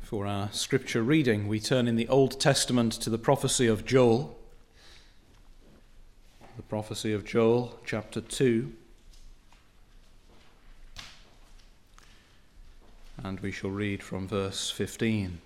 For our scripture reading, we turn in the Old Testament to the prophecy of Joel. The prophecy of Joel, chapter 2. And we shall read from verse 15.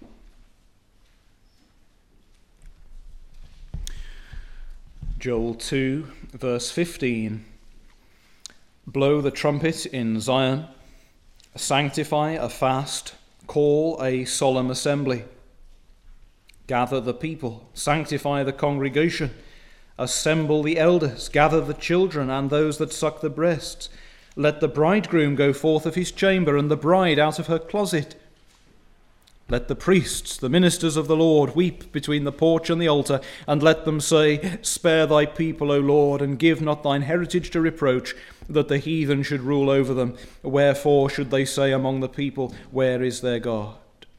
Joel 2, verse 15. Blow the trumpet in Zion, sanctify a fast, call a solemn assembly. Gather the people, sanctify the congregation, assemble the elders, gather the children and those that suck the breasts. Let the bridegroom go forth of his chamber and the bride out of her closet. Let the priests, the ministers of the Lord, weep between the porch and the altar, and let them say, Spare thy people, O Lord, and give not thine heritage to reproach, that the heathen should rule over them. Wherefore should they say among the people, Where is their God?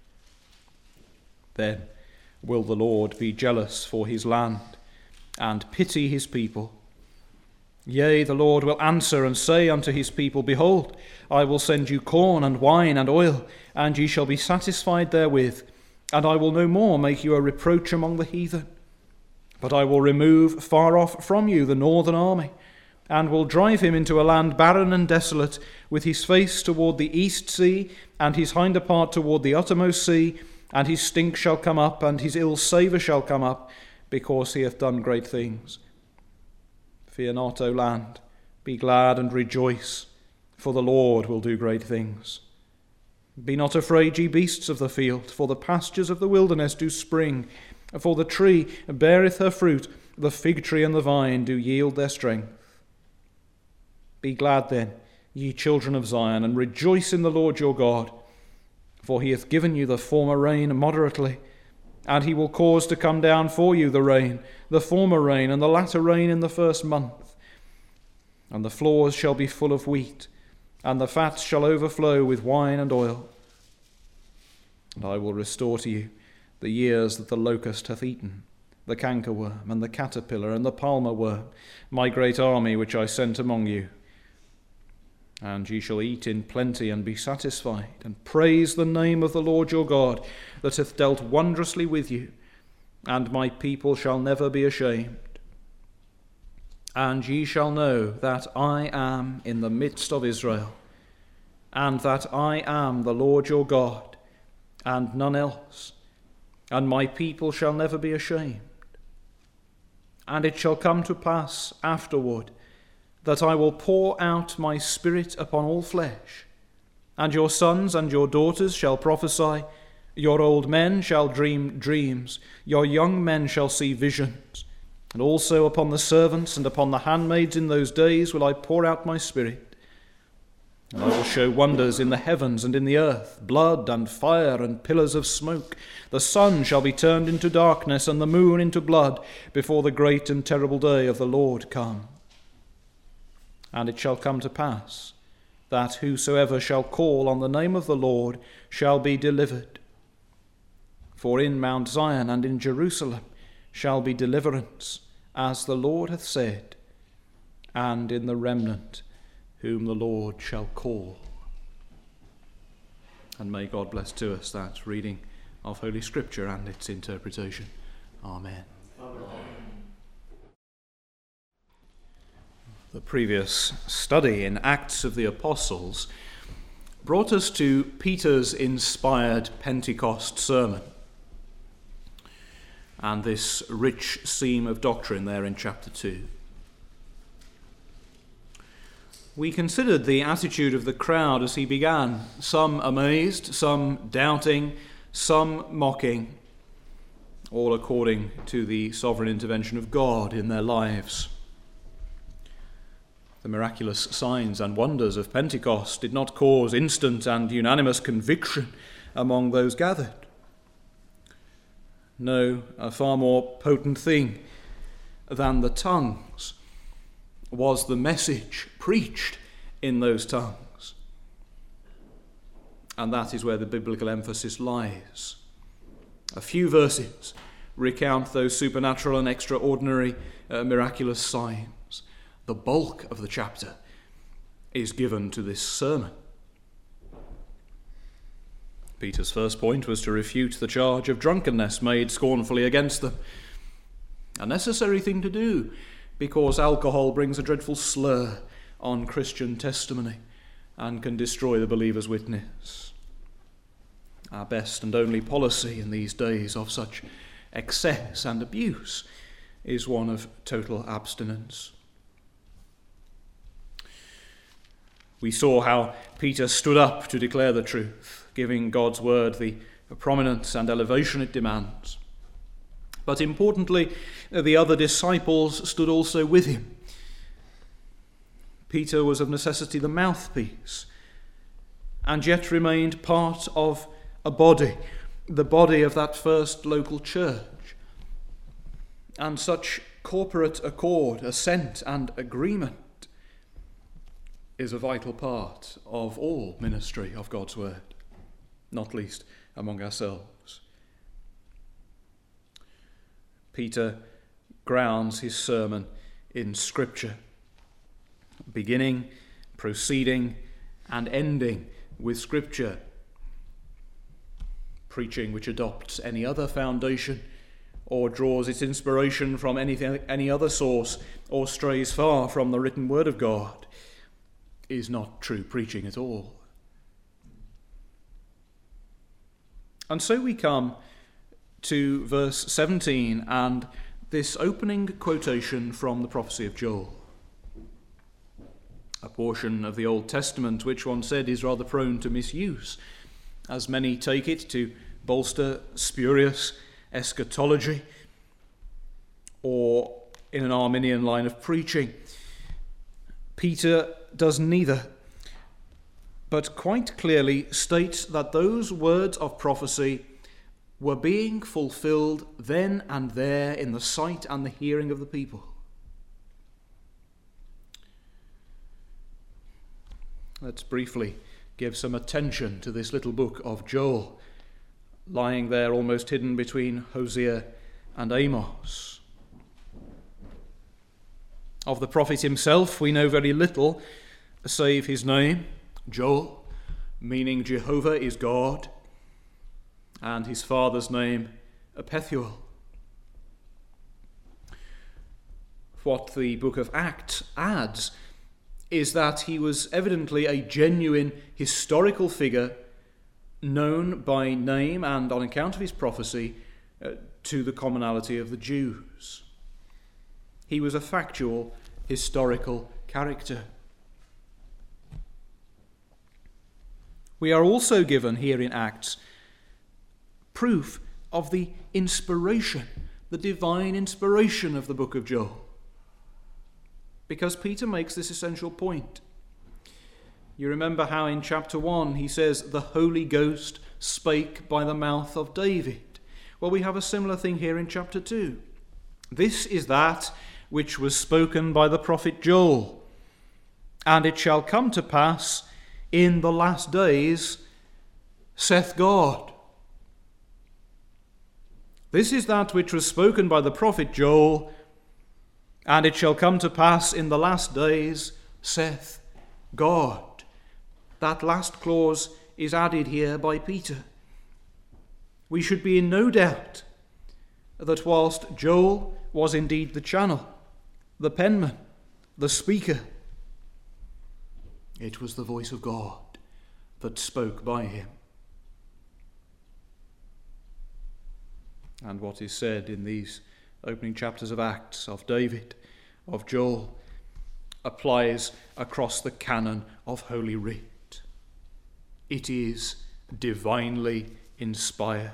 Then will the Lord be jealous for his land, and pity his people. Yea, the Lord will answer and say unto his people, Behold, I will send you corn and wine and oil, and ye shall be satisfied therewith, and I will no more make you a reproach among the heathen. But I will remove far off from you the northern army, and will drive him into a land barren and desolate, with his face toward the east sea, and his hinder part toward the uttermost sea, and his stink shall come up, and his ill savour shall come up, because he hath done great things. Fear not, O land, be glad and rejoice, for the Lord will do great things. Be not afraid, ye beasts of the field, for the pastures of the wilderness do spring. For the tree beareth her fruit, the fig tree and the vine do yield their strength. Be glad then, ye children of Zion, and rejoice in the Lord your God, for he hath given you the former rain moderately, and he will cause to come down for you the rain, the former rain, and the latter rain in the first month. And the floors shall be full of wheat, and the fats shall overflow with wine and oil. And I will restore to you the years that the locust hath eaten, the cankerworm, and the caterpillar, and the palmer worm, my great army which I sent among you. And ye shall eat in plenty and be satisfied, and praise the name of the Lord your God, that hath dealt wondrously with you, and my people shall never be ashamed. And ye shall know that I am in the midst of Israel, and that I am the Lord your God, and none else, and my people shall never be ashamed. And it shall come to pass afterward, that I will pour out my spirit upon all flesh, and your sons and your daughters shall prophesy, your old men shall dream dreams, your young men shall see visions, and also upon the servants and upon the handmaids in those days will I pour out my spirit. And I will show wonders in the heavens and in the earth, blood and fire and pillars of smoke. The sun shall be turned into darkness and the moon into blood before the great and terrible day of the Lord come. And it shall come to pass that whosoever shall call on the name of the Lord shall be delivered. For in Mount Zion and in Jerusalem shall be deliverance, as the Lord hath said, and in the remnant whom the Lord shall call. And may God bless to us that reading of Holy Scripture and its interpretation. Amen. Amen. The previous study in Acts of the Apostles brought us to Peter's inspired Pentecost sermon and this rich seam of doctrine there in chapter 2. We considered the attitude of the crowd as he began, some amazed, some doubting, some mocking, all according to the sovereign intervention of God in their lives. The miraculous signs and wonders of Pentecost did not cause instant and unanimous conviction among those gathered. No, a far more potent thing than the tongues was the message preached in those tongues. And that is where the biblical emphasis lies. A few verses recount those supernatural and extraordinary miraculous signs. The bulk of the chapter is given to this sermon. Peter's first point was to refute the charge of drunkenness made scornfully against them. A necessary thing to do, because alcohol brings a dreadful slur on Christian testimony and can destroy the believer's witness. Our best and only policy in these days of such excess and abuse is one of total abstinence. We saw how Peter stood up to declare the truth, giving God's word the prominence and elevation it demands. But importantly, the other disciples stood also with him. Peter was of necessity the mouthpiece, and yet remained part of a body, the body of that first local church. And such corporate accord, assent, and agreement is a vital part of all ministry of God's word, not least among ourselves. Peter grounds his sermon in Scripture, beginning, proceeding, and ending with Scripture. Preaching which adopts any other foundation or draws its inspiration from any other source or strays far from the written word of God is not true preaching at all. And so we come to verse 17 and this opening quotation from the prophecy of Joel, a portion of the Old Testament which one said is rather prone to misuse, as many take it to bolster spurious eschatology or in an Arminian line of preaching. Peter does neither, but quite clearly states that those words of prophecy were being fulfilled then and there in the sight and the hearing of the people. Let's briefly give some attention to this little book of Joel, lying there almost hidden between Hosea and Amos. Of the prophet himself we know very little, save his name, Joel, meaning Jehovah is God, and his father's name, Pethuel. What the book of Acts adds is that he was evidently a genuine historical figure known by name and on account of his prophecy to the commonality of the Jews. He was a factual, historical character. We are also given here in Acts proof of the inspiration, the divine inspiration of the book of Joel, because Peter makes this essential point. You remember how in chapter 1 he says, the Holy Ghost spake by the mouth of David. Well, we have a similar thing here in chapter 2. This is that which was spoken by the prophet Joel. And it shall come to pass in the last days, saith God. This is that which was spoken by the prophet Joel, and it shall come to pass in the last days, saith God. That last clause is added here by Peter. We should be in no doubt that whilst Joel was indeed the channel, the penman, the speaker, it was the voice of God that spoke by him. And what is said in these opening chapters of Acts of David, of Joel, applies across the canon of Holy Writ. It is divinely inspired.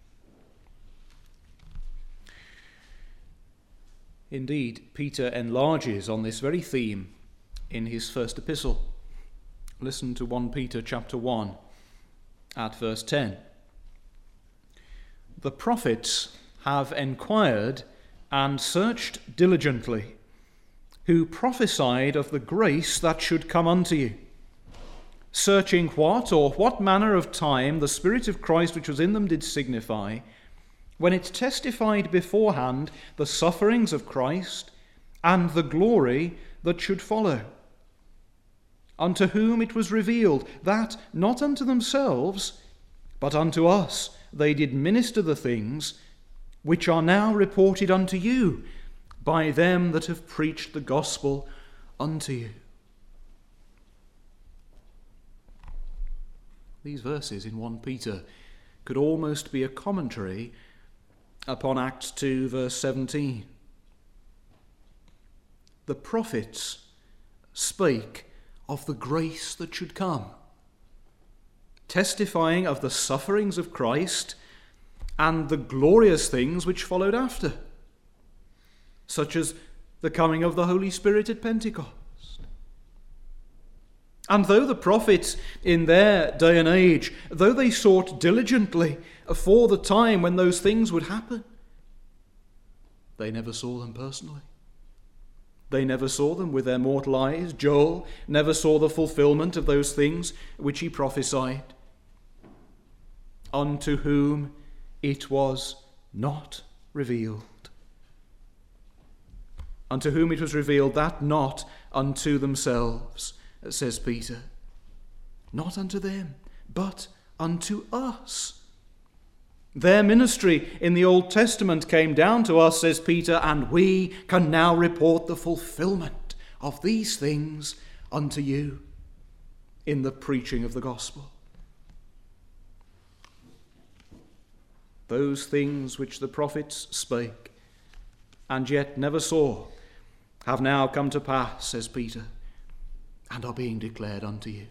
Indeed, Peter enlarges on this very theme in his first epistle. Listen to 1 Peter chapter 1 at verse 10. The prophets have enquired and searched diligently, who prophesied of the grace that should come unto you, searching what manner of time the Spirit of Christ which was in them did signify, when it testified beforehand the sufferings of Christ and the glory that should follow, unto whom it was revealed that not unto themselves, but unto us they did minister the things which are now reported unto you by them that have preached the gospel unto you. These verses in 1 Peter could almost be a commentary upon Acts 2 verse 17. The prophets spake of the grace that should come, testifying of the sufferings of Christ and the glorious things which followed after, such as the coming of the Holy Spirit at Pentecost. And though the prophets in their day and age, though they sought diligently for the time when those things would happen, they never saw them personally. They never saw them with their mortal eyes. Joel never saw the fulfillment of those things which he prophesied. Unto whom it was not revealed. Unto whom it was revealed, that not unto themselves, says Peter. Not unto them, but unto us. Their ministry in the Old Testament came down to us, says Peter, and we can now report the fulfillment of these things unto you in the preaching of the gospel. Those things which the prophets spake and yet never saw have now come to pass, says Peter, and are being declared unto you.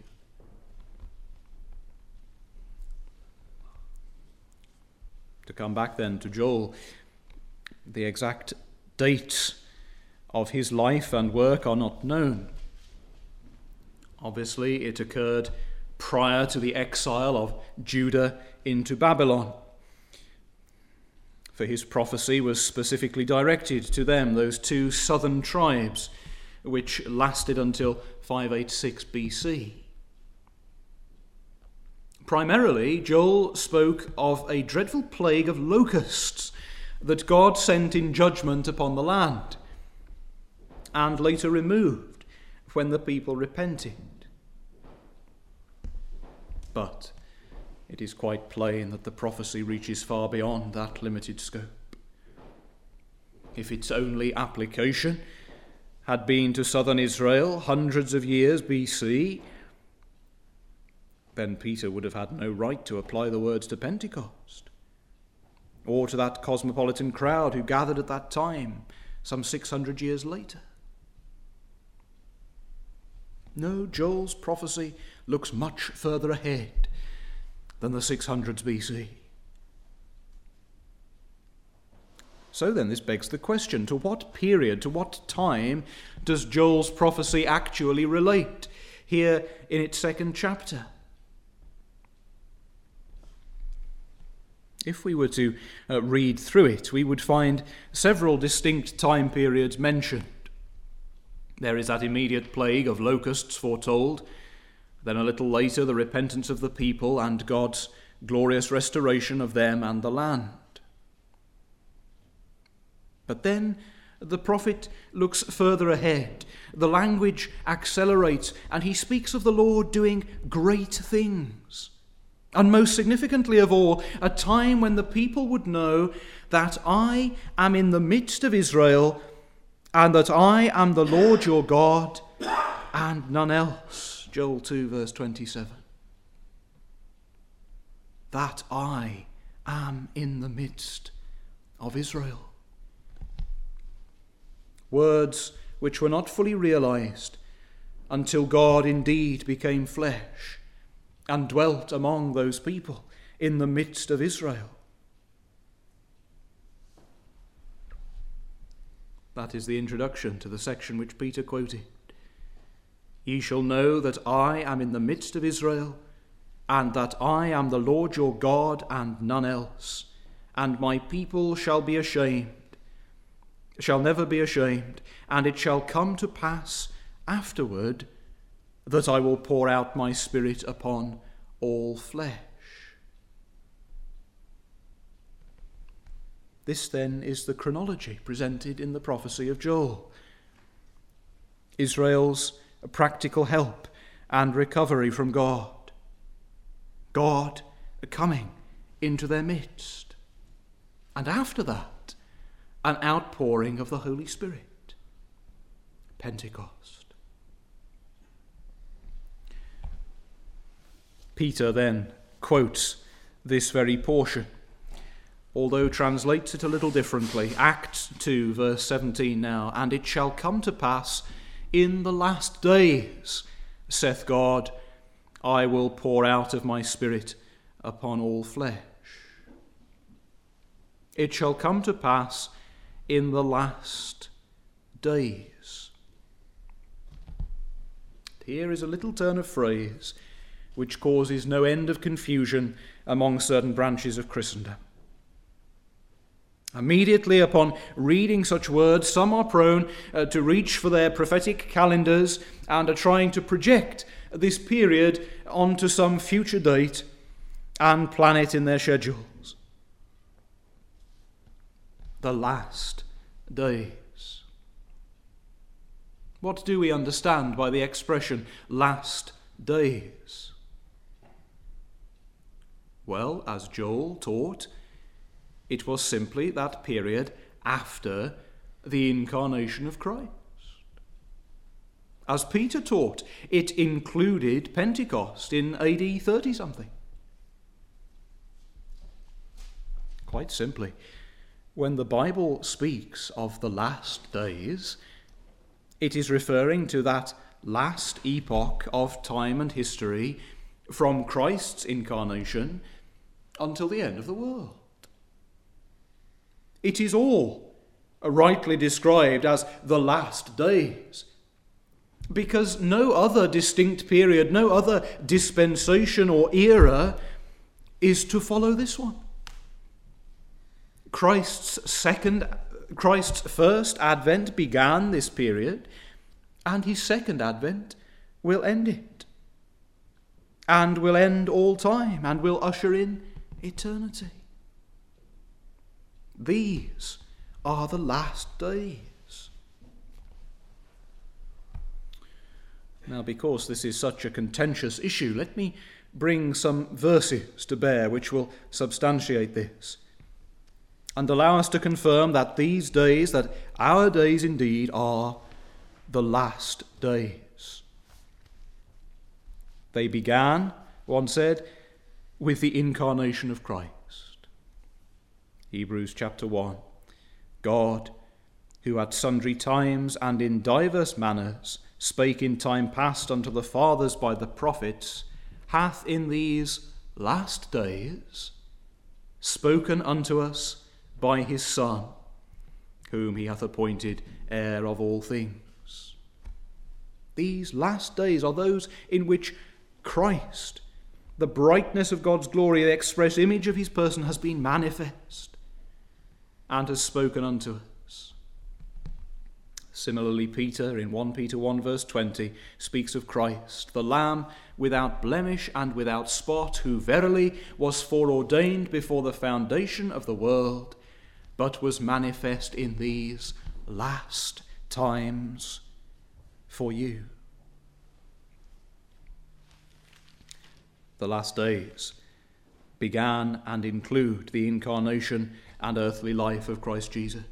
To come back then to Joel, the exact dates of his life and work are not known. Obviously, it occurred prior to the exile of Judah into Babylon, for his prophecy was specifically directed to them, those two southern tribes, which lasted until 586 BC. Primarily, Joel spoke of a dreadful plague of locusts that God sent in judgment upon the land, and later removed when the people repented. But it is quite plain that the prophecy reaches far beyond that limited scope. If its only application had been to southern Israel hundreds of years BC, then Peter would have had no right to apply the words to Pentecost, or to that cosmopolitan crowd who gathered at that time, some 600 years later. No, Joel's prophecy looks much further ahead than the 600s BC. So then this begs the question, to what period, to what time does Joel's prophecy actually relate here in its second chapter? If we were to read through it, we would find several distinct time periods mentioned. There is that immediate plague of locusts foretold, then a little later the repentance of the people and God's glorious restoration of them and the land. But then the prophet looks further ahead. The language accelerates, and he speaks of the Lord doing great things. And most significantly of all, a time when the people would know that I am in the midst of Israel, and that I am the Lord your God, and none else. Joel 2 verse 27. That I am in the midst of Israel. Words which were not fully realized until God indeed became flesh and dwelt among those people in the midst of Israel. That is the introduction to the section which Peter quoted. Ye shall know that I am in the midst of Israel, and that I am the Lord your God, and none else. And my people shall be ashamed, shall never be ashamed, and it shall come to pass afterward that I will pour out my Spirit upon all flesh. This then is the chronology presented in the prophecy of Joel. Israel's practical help and recovery from God. God coming into their midst. And after that, an outpouring of the Holy Spirit. Pentecost. Peter then quotes this very portion, although translates it a little differently. Acts 2, verse 17 now. And it shall come to pass in the last days, saith God, I will pour out of my Spirit upon all flesh. It shall come to pass in the last days. Here is a little turn of phrase which causes no end of confusion among certain branches of Christendom. Immediately upon reading such words, some are prone to reach for their prophetic calendars and are trying to project this period onto some future date and plan it in their schedules. The last days. What do we understand by the expression last days? Well, as Joel taught, it was simply that period after the incarnation of Christ. As Peter taught, it included Pentecost in AD 30-something. Quite simply, when the Bible speaks of the last days, it is referring to that last epoch of time and history from Christ's incarnation until the end of the world. It is all rightly described as the last days, because no other distinct period, no other dispensation or era is to follow this one. Christ's first advent began this period, and his second advent will end it, and will end all time, and will usher in eternity. These are the last days. Now, because this is such a contentious issue, let me bring some verses to bear which will substantiate this and allow us to confirm that these days, that our days indeed are the last days. They began, one said, with the incarnation of Christ. Hebrews chapter 1. God, who at sundry times and in divers manners spake in time past unto the fathers by the prophets, hath in these last days spoken unto us by his Son, whom he hath appointed heir of all things. These last days are those in which Christ, the brightness of God's glory, the express image of his person, has been manifest and has spoken unto us. Similarly, Peter, in 1 Peter 1 verse 20, speaks of Christ, the Lamb without blemish and without spot, who verily was foreordained before the foundation of the world, but was manifest in these last times for you. The last days began and include the incarnation and earthly life of Christ Jesus.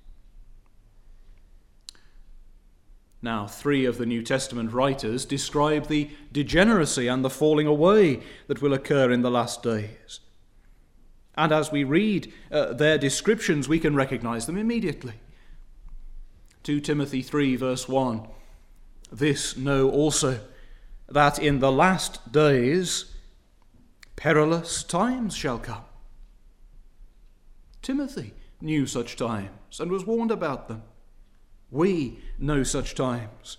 Now, 3 of the New Testament writers describe the degeneracy and the falling away that will occur in the last days. And as we read their descriptions, we can recognize them immediately. 2 Timothy 3 verse 1, this know also, that in the last days perilous times shall come. Timothy knew such times and was warned about them. We know such times.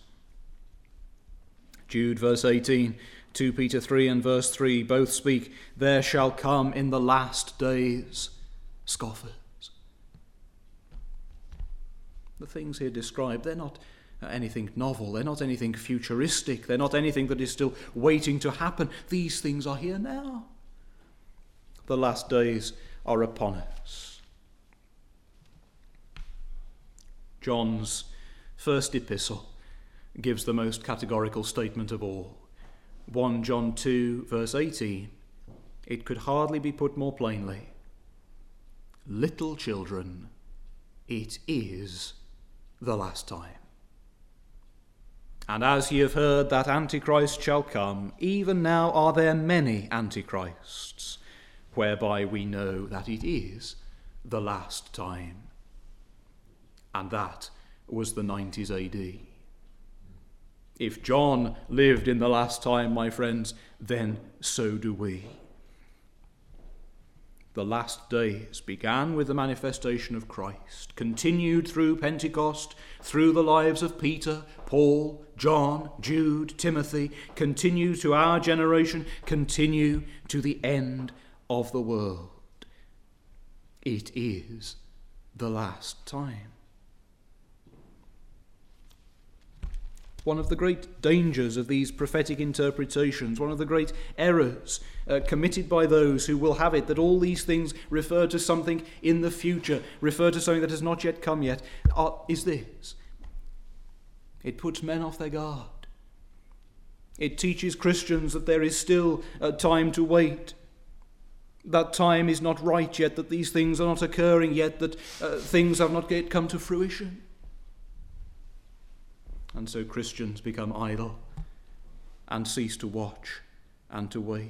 Jude verse 18, 2 Peter 3 and verse 3 both speak, there shall come in the last days scoffers. The things here described, they're not anything novel, they're not anything futuristic, they're not anything that is still waiting to happen. These things are here now. The last days are upon us. John's first epistle gives the most categorical statement of all. 1 John 2 verse 18, It could hardly be put more plainly. Little children, it is the last time. And as ye have heard that Antichrist shall come, even now are there many Antichrists, whereby we know that it is the last time. And that was the 90s AD. If John lived in the last time, my friends, then so do we. The last days began with the manifestation of Christ, continued through Pentecost, through the lives of Peter, Paul, John, Jude, Timothy, continue to our generation, continue to the end of the world. It is the last time. One of the great dangers of these prophetic interpretations, one of the great errors committed by those who will have it that all these things refer to something in the future, refer to something that has not yet come yet, is this. It puts men off their guard. It teaches Christians that there is still time to wait. That time is not right yet, that these things are not occurring yet, that things have not yet come to fruition. And so Christians become idle and cease to watch and to wait.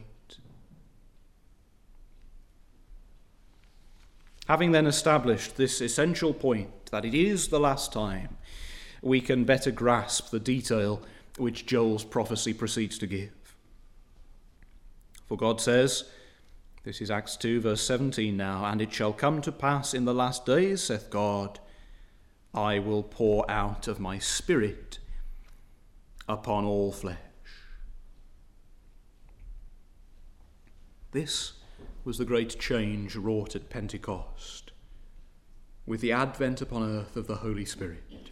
Having then established this essential point, that it is the last time, we can better grasp the detail which Joel's prophecy proceeds to give. For God says, this is Acts 2 verse 17 now, and it shall come to pass in the last days, saith God, I will pour out of my Spirit upon all flesh. This was the great change wrought at Pentecost, with the advent upon earth of the Holy Spirit.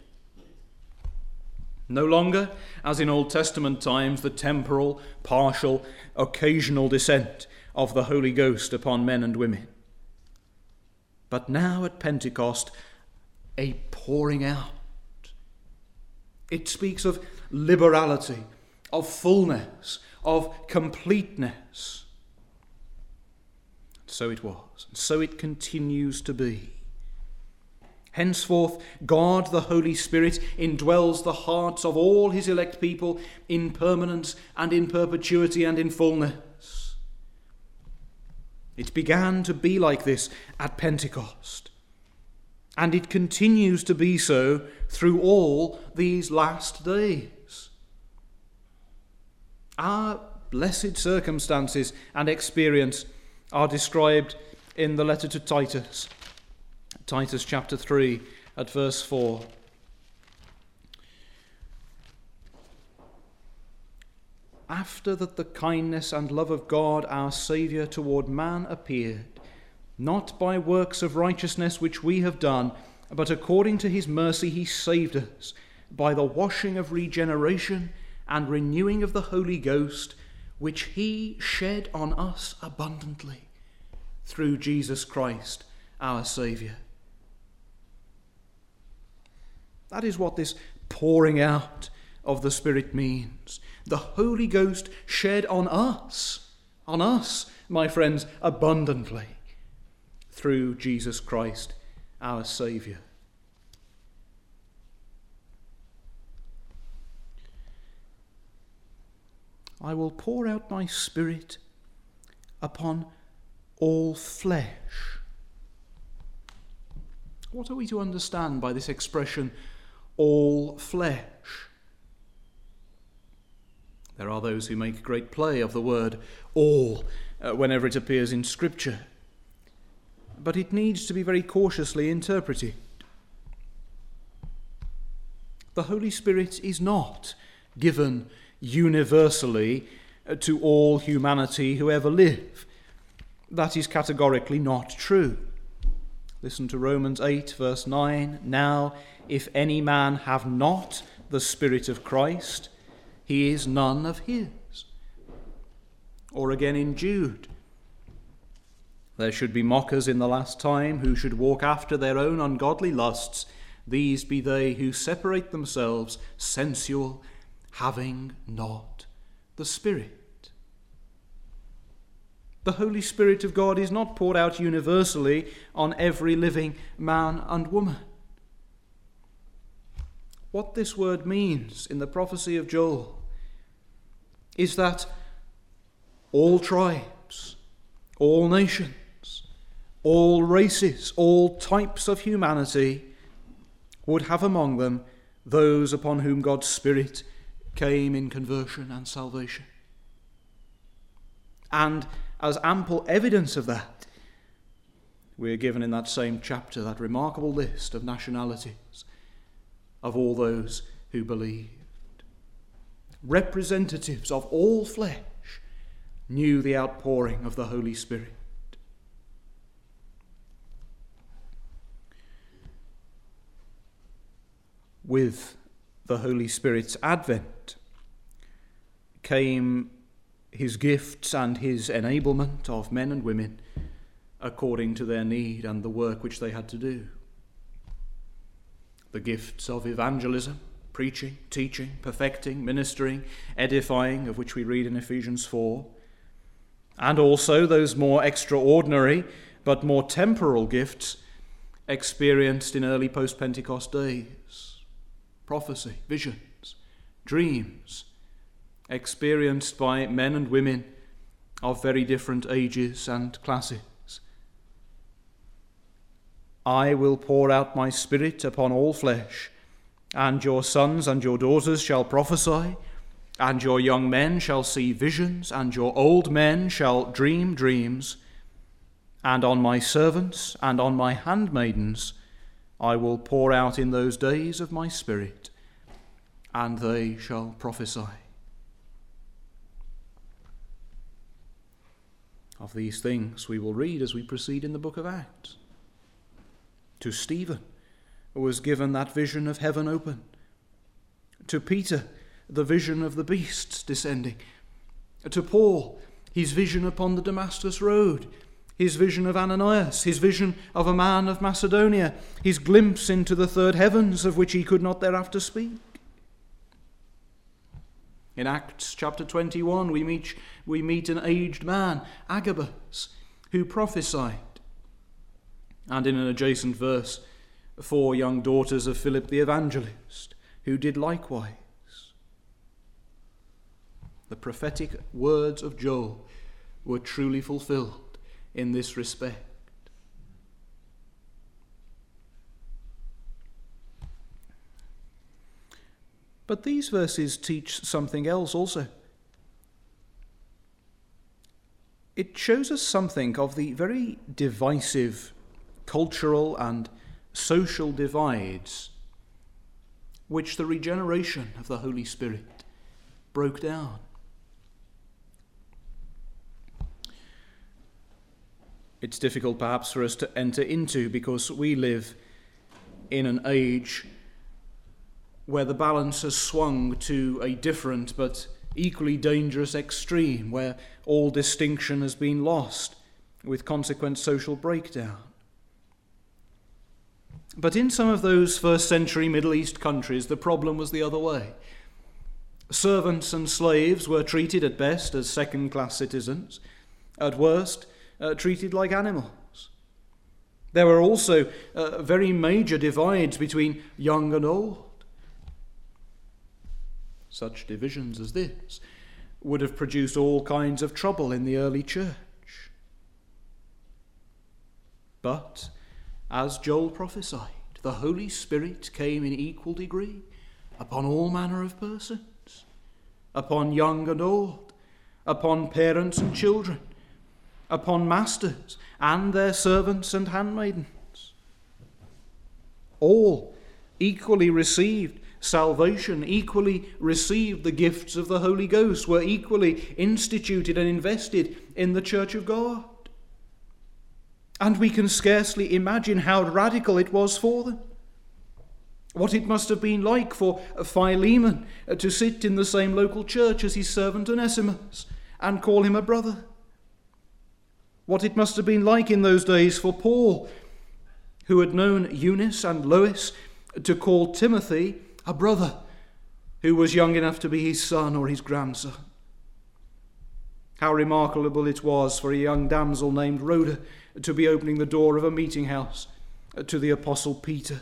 No longer, as in Old Testament times, the temporal, partial, occasional descent of the Holy Ghost upon men and women, but now at Pentecost, a pouring out. It speaks of liberality, of fullness, of completeness. So it was, and so it continues to be. Henceforth, God, the Holy Spirit, indwells the hearts of all his elect people in permanence and in perpetuity and in fullness. It began to be like this at Pentecost. And it continues to be so through all these last days. Our blessed circumstances and experience are described in the letter to Titus. Titus chapter 3 at verse 4. After that the kindness and love of God our Saviour toward man appeared, not by works of righteousness which we have done, but according to his mercy he saved us, by the washing of regeneration and renewing of the Holy Ghost, which he shed on us abundantly, through Jesus Christ our Saviour. That is what this pouring out of the Spirit means. The Holy Ghost shed on us, my friends, abundantly, through Jesus Christ, our Saviour. I will pour out my Spirit upon all flesh. What are we to understand by this expression, all flesh? There are those who make great play of the word all whenever it appears in Scripture. But it needs to be very cautiously interpreted. The Holy Spirit is not given universally to all humanity who ever live. That is categorically not true. Listen to Romans 8 verse 9. Now, if any man have not the Spirit of Christ, he is none of his. Or again in Jude, there should be mockers in the last time who should walk after their own ungodly lusts. These be they who separate themselves sensual, having not the Spirit. The Holy Spirit of God is not poured out universally on every living man and woman. What this word means in the prophecy of Joel is that all tribes, all nations, all races, all types of humanity would have among them those upon whom God's Spirit came in conversion and salvation. And as ample evidence of that, we are given in that same chapter that remarkable list of nationalities of all those who believed. Representatives of all flesh knew the outpouring of the Holy Spirit. With the Holy Spirit's advent came his gifts and his enablement of men and women according to their need and the work which they had to do. The gifts of evangelism, preaching, teaching, perfecting, ministering, edifying, of which we read in Ephesians 4, and also those more extraordinary but more temporal gifts experienced in early post-Pentecost days. Prophecy, visions, dreams, experienced by men and women of very different ages and classes. I will pour out my Spirit upon all flesh, and your sons and your daughters shall prophesy, and your young men shall see visions, and your old men shall dream dreams, and on my servants and on my handmaidens I will pour out in those days of my Spirit, and they shall prophesy. Of these things we will read as we proceed in the book of Acts. To Stephen was given that vision of heaven open. To Peter, the vision of the beasts descending. To Paul, his vision upon the Damascus road. His vision of Ananias, his vision of a man of Macedonia, his glimpse into the third heavens of which he could not thereafter speak. In Acts chapter 21, we meet an aged man, Agabus, who prophesied. And in an adjacent verse, 4 young daughters of Philip the evangelist, who did likewise. The prophetic words of Joel were truly fulfilled in this respect. But these verses teach something else also. It shows us something of the very divisive cultural and social divides which the regeneration of the Holy Spirit broke down. It's difficult perhaps for us to enter into because we live in an age where the balance has swung to a different but equally dangerous extreme, where all distinction has been lost with consequent social breakdown. But in some of those first century Middle East countries, the problem was the other way. Servants and slaves were treated at best as second-class citizens, at worst treated like animals. There were also very major divides between young and old. Such divisions as this would have produced all kinds of trouble in the early church. But, as Joel prophesied, the Holy Spirit came in equal degree upon all manner of persons, upon young and old, upon parents and children, upon masters and their servants and handmaidens. All equally received salvation, equally received the gifts of the Holy Ghost, were equally instituted and invested in the Church of God. And we can scarcely imagine how radical it was for them. What it must have been like for Philemon to sit in the same local church as his servant Onesimus and call him a brother. What it must have been like in those days for Paul, who had known Eunice and Lois, to call Timothy a brother who was young enough to be his son or his grandson. How remarkable it was for a young damsel named Rhoda to be opening the door of a meeting house to the Apostle Peter.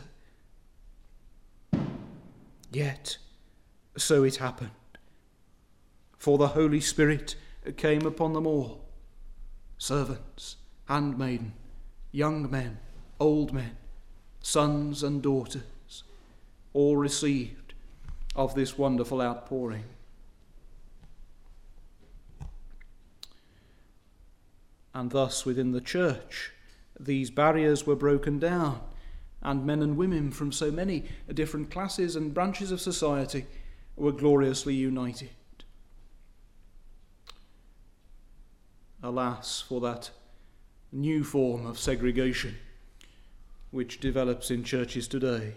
Yet, so it happened. For the Holy Spirit came upon them all, servants, handmaiden, young men, old men, sons and daughters, all received of this wonderful outpouring. And thus within the church, these barriers were broken down, and men and women from so many different classes and branches of society were gloriously united. Alas, for that new form of segregation which develops in churches today.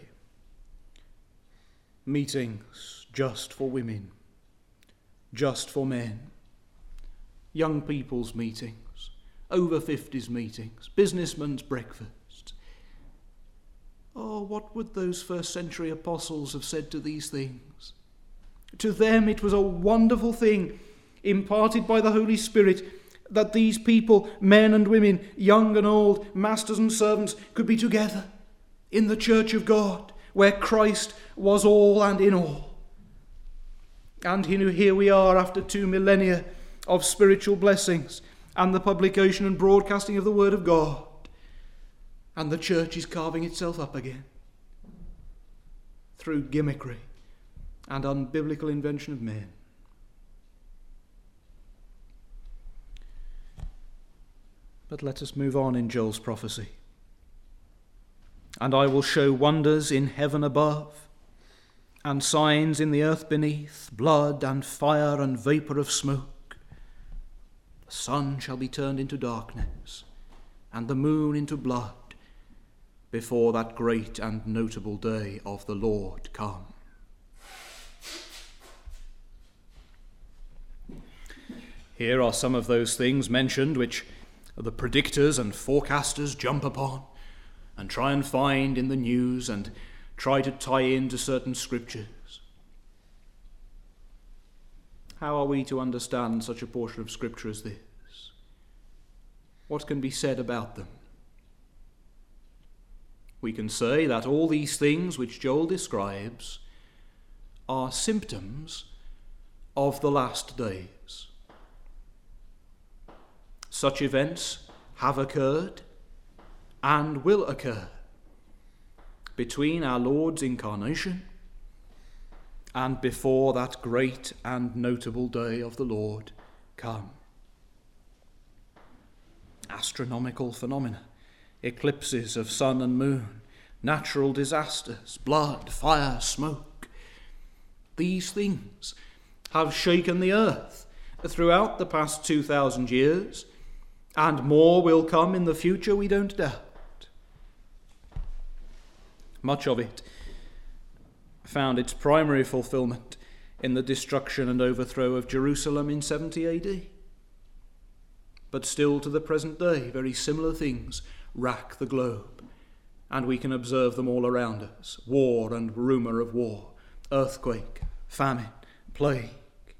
Meetings just for women, just for men, young people's meetings, over 50s meetings, businessmen's breakfasts. Oh, what would those first century apostles have said to these things? To them it was a wonderful thing, imparted by the Holy Spirit, that these people, men and women, young and old, masters and servants, could be together in the church of God, where Christ was all and in all. And here we are after 2 millennia of spiritual blessings and the publication and broadcasting of the Word of God. And the church is carving itself up again through gimmickry and unbiblical invention of men. But let us move on in Joel's prophecy. And I will show wonders in heaven above, and signs in the earth beneath, blood and fire and vapour of smoke. The sun shall be turned into darkness, and the moon into blood, before that great and notable day of the Lord come. Here are some of those things mentioned which the predictors and forecasters jump upon and try and find in the news and try to tie into certain scriptures. How are we to understand such a portion of scripture as this? What can be said about them? We can say that all these things which Joel describes are symptoms of the last days. Such events have occurred and will occur between our Lord's incarnation and before that great and notable day of the Lord come. Astronomical phenomena, eclipses of sun and moon, natural disasters, blood, fire, smoke. These things have shaken the earth throughout the past 2,000 years, and more will come in the future, we don't doubt. Much of it found its primary fulfillment in the destruction and overthrow of Jerusalem in 70 AD. But still to the present day, very similar things rack the globe, and we can observe them all around us. War and rumour of war, earthquake, famine, plague.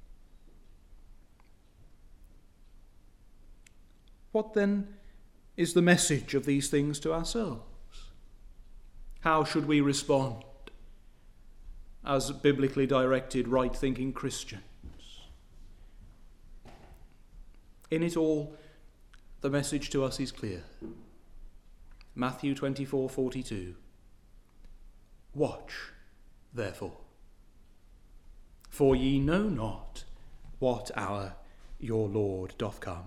What then is the message of these things to ourselves? How should we respond as biblically directed, right-thinking Christians? In it all, the message to us is clear. Matthew 24:42. Watch, therefore, for ye know not what hour your Lord doth come.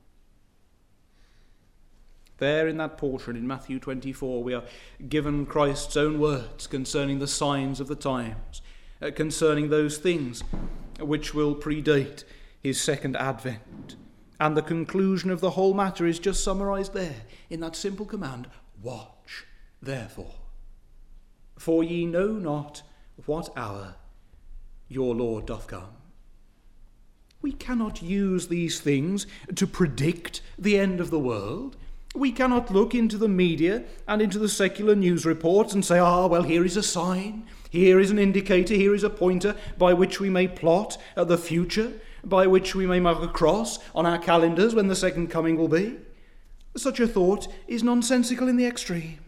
There in that portion in Matthew 24, we are given Christ's own words concerning the signs of the times, concerning those things which will predate his second advent. And the conclusion of the whole matter is just summarized there in that simple command, watch, therefore. For ye know not what hour your Lord doth come. We cannot use these things to predict the end of the world. We cannot look into the media and into the secular news reports and say, well, here is a sign, here is an indicator, here is a pointer by which we may plot the future. by which we may mark a cross on our calendars when the second coming will be. Such a thought is nonsensical in the extreme.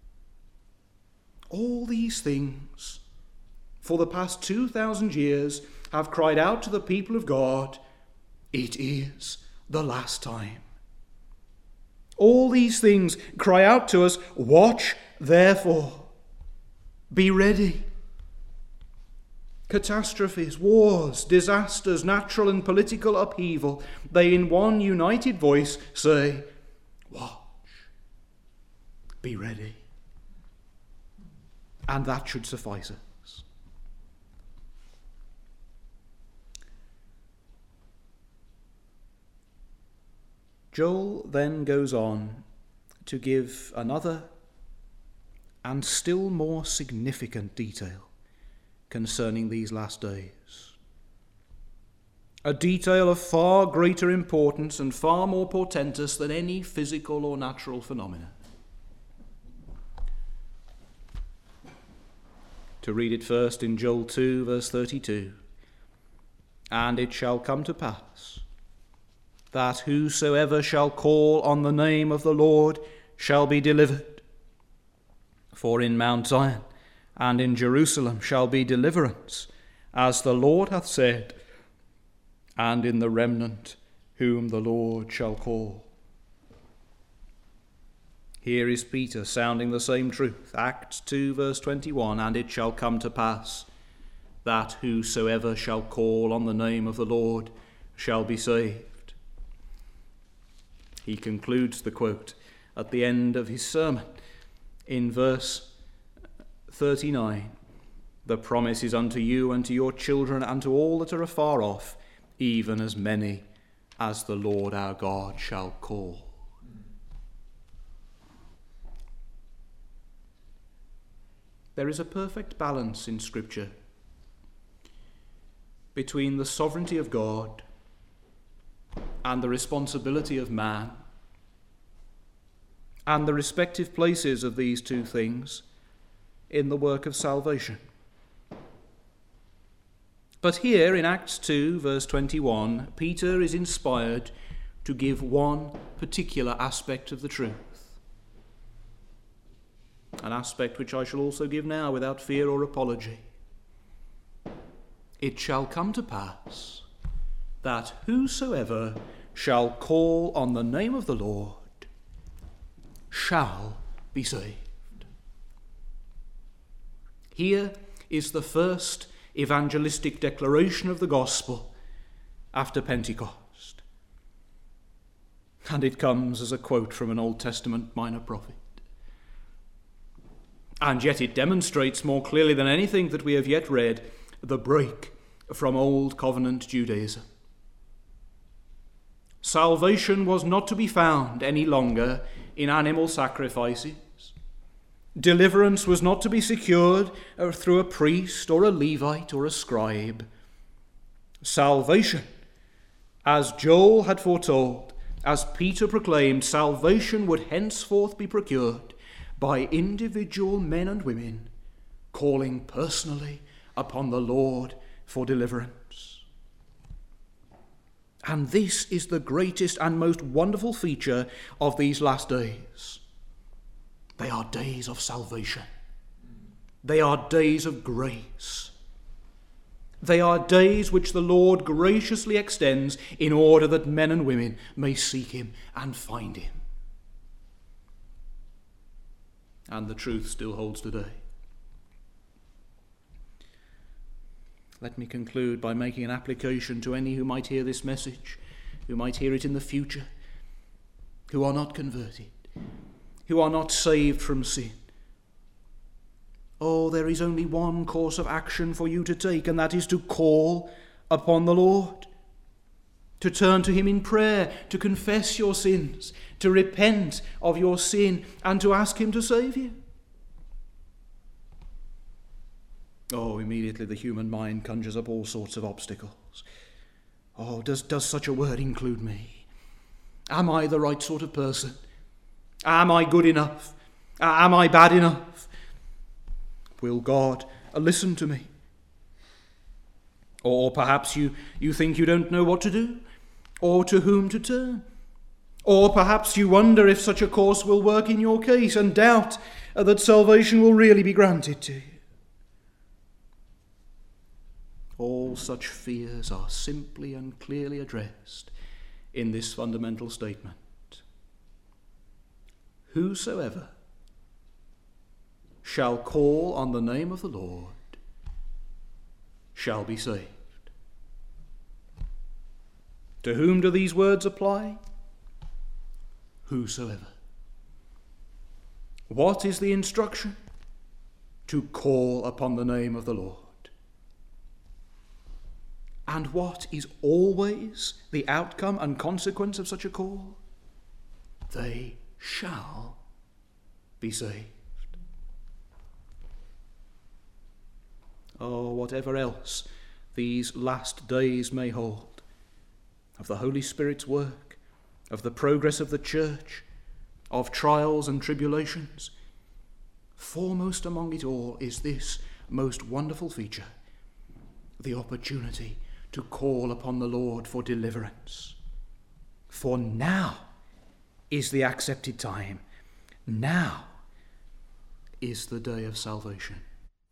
All these things, for the past 2,000 years, have cried out to the people of God, it is the last time. All these things cry out to us, watch therefore, be ready. Catastrophes, wars, disasters, natural and political upheaval, they in one united voice say, watch, be ready. And that should suffice us. Joel then goes on to give another and still more significant detail concerning these last days. A detail of far greater importance and far more portentous than any physical or natural phenomena. To read it first in Joel 2, verse 32. And it shall come to pass that whosoever shall call on the name of the Lord shall be delivered. For in Mount Zion and in Jerusalem shall be deliverance, as the Lord hath said, and in the remnant whom the Lord shall call. Here is Peter sounding the same truth. Acts 2 verse 21, and it shall come to pass that whosoever shall call on the name of the Lord shall be saved. He concludes the quote at the end of his sermon in verse 39. The promise is unto you and to your children and to all that are afar off, even as many as the Lord our God shall call. There is a perfect balance in Scripture between the sovereignty of God and the responsibility of man, and the respective places of these two things in the work of salvation. But here in Acts 2, verse 21, Peter is inspired to give one particular aspect of the truth. An aspect which I shall also give now without fear or apology. It shall come to pass that whosoever shall call on the name of the Lord shall be saved. Here is the first evangelistic declaration of the gospel after Pentecost. And it comes as a quote from an Old Testament minor prophet. And yet it demonstrates more clearly than anything that we have yet read the break from Old Covenant Judaism. Salvation was not to be found any longer in animal sacrifices. Deliverance was not to be secured through a priest or a Levite or a scribe. Salvation, as Joel had foretold, as Peter proclaimed, salvation would henceforth be procured by individual men and women calling personally upon the Lord for deliverance. And this is the greatest and most wonderful feature of these last days. They are days of salvation. They are days of grace. They are days which the Lord graciously extends in order that men and women may seek him and find him. And the truth still holds today. Let me conclude by making an application to any who might hear this message, who might hear it in the future, who are not converted, who are not saved from sin. Oh, there is only one course of action for you to take, and that is to call upon the Lord, to turn to him in prayer, to confess your sins, to repent of your sin, and to ask him to save you. Oh, immediately the human mind conjures up all sorts of obstacles. Oh, does such a word include me? Am I the right sort of person? Am I good enough? Am I bad enough? Will God listen to me? Or perhaps you think you don't know what to do, or to whom to turn. Or perhaps you wonder if such a course will work in your case and doubt that salvation will really be granted to you. All such fears are simply and clearly addressed in this fundamental statement. Whosoever shall call on the name of the Lord shall be saved. To whom do these words apply? Whosoever. What is the instruction? To call upon the name of the Lord. And what is always the outcome and consequence of such a call? They shall be saved. Oh, whatever else these last days may hold, of the Holy Spirit's work, of the progress of the church, of trials and tribulations, foremost among it all is this most wonderful feature, the opportunity to call upon the Lord for deliverance. For now is the accepted time. Now is the day of salvation.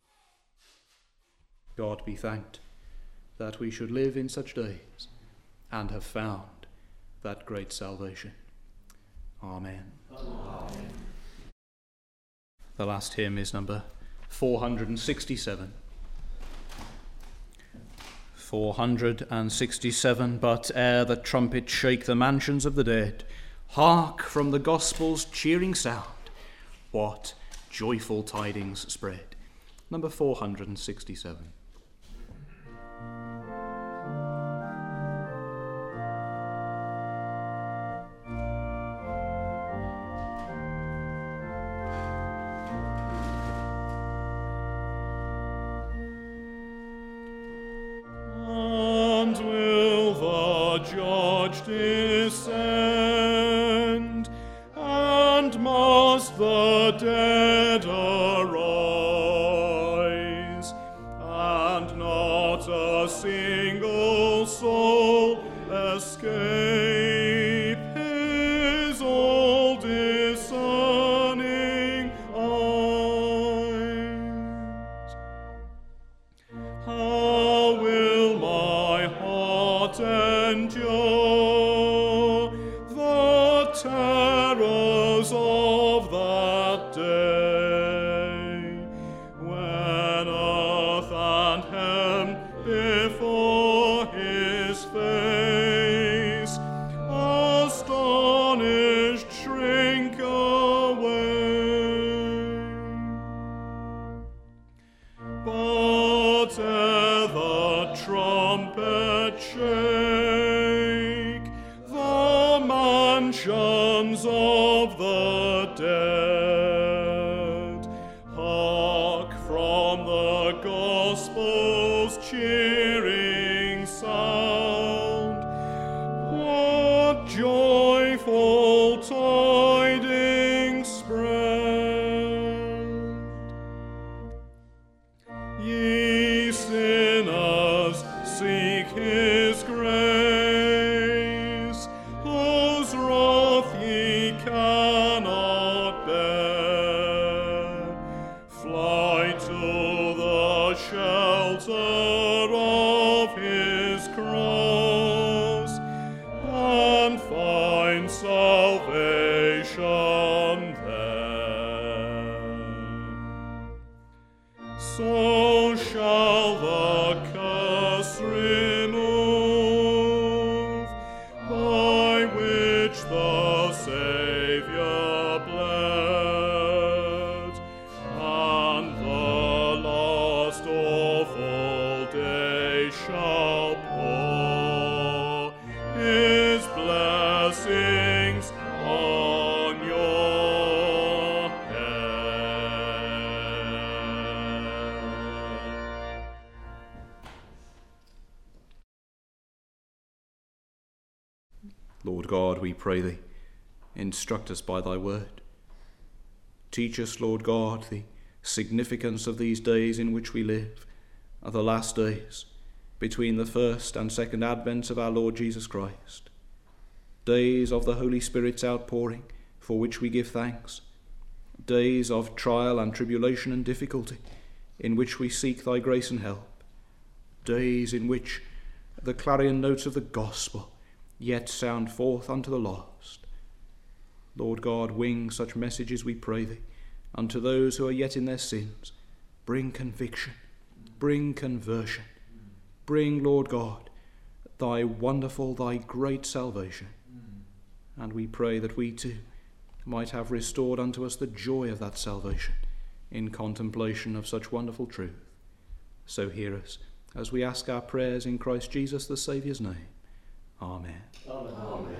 God be thanked that we should live in such days and have found that great salvation. Amen. Amen. The last hymn is number 467. 467, but ere the trumpet shake the mansions of the dead, hark from the gospel's cheering sound, what joyful tidings spread. Number 467. Descend, and must the dead arise, and not a single soul escape his all discerning eyes. How will my heart endure terrors of that day, when earth and heaven before his face astonished shrink away. But ere the trumpet shake the mansions of the dead, hark from the gospel's cheering sound, what joyful tidings spread. Ye sinners, seek his grace, whose wrath ye cannot bear. Fly to the shelter of his cross, and find salvation there. So shall the curse remove, by which the Saviour bled, and the last awful day shall pour his blessings on your head. Lord God, we pray thee, instruct us by thy word. Teach us, Lord God, the significance of these days in which we live, are the last days, between the first and second advents of our Lord Jesus Christ, days of the Holy Spirit's outpouring, for which we give thanks, days of trial and tribulation and difficulty, in which we seek thy grace and help, days in which the clarion notes of the gospel yet sound forth unto the lost. Lord God, wing such messages, we pray thee, unto those who are yet in their sins. Bring conviction, bring conversion, bring, Lord God, thy wonderful, thy great salvation. And we pray that we too might have restored unto us the joy of that salvation in contemplation of such wonderful truth. So hear us as we ask our prayers in Christ Jesus the Saviour's name. Amen. Amen.